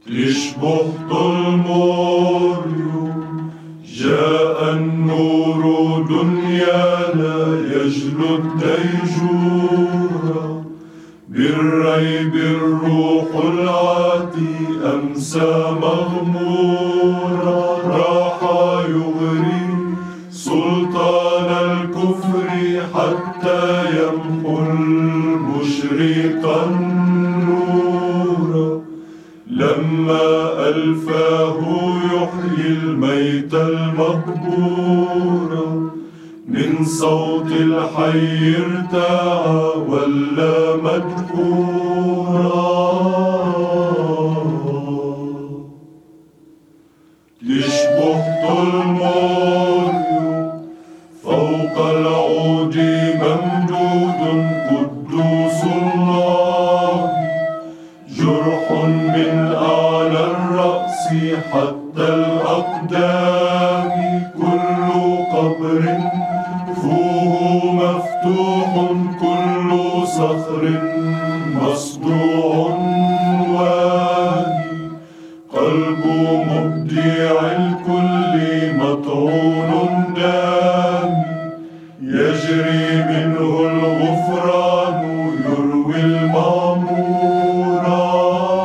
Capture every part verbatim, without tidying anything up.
تشبهت الموريو، جاء النور دنيانا يجلو الديجورا، بالريب الروح العاتي أمسى مغمورا، راح يغري سلطان الكفر حتى يمحو المشرق النور، لما ألفاه يحيي الميت المقبور، من صوت الحي ارتاع ولا مدحورا. تشبهت الموريو، فوق العود ممدود قدوس الله، جرح من أعلى الرأس حتى الأقدام، كل قبر فوه مفتوح، كل صخر مصدوع واهي، قلب مبدع الكل مطعون دامي، يجري منه الغفران يروي المعمورا.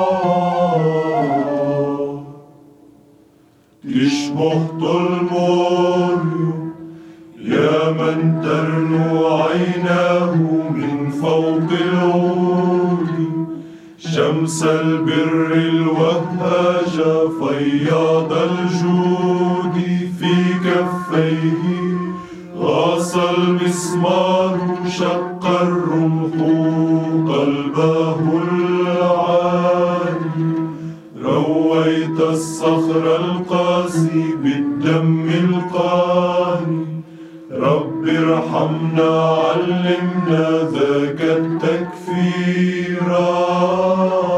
تشبهت الموريو، يا من ترنو عيناه من فوق العود، شمس البر الوهاج فياض الجود، في كفيه غاص المسمار، شق الرمح قلبه العالي، رويت الصخر القاسي بالدم القاني، رب ارحمنا علمنا ذاك التكفيرا.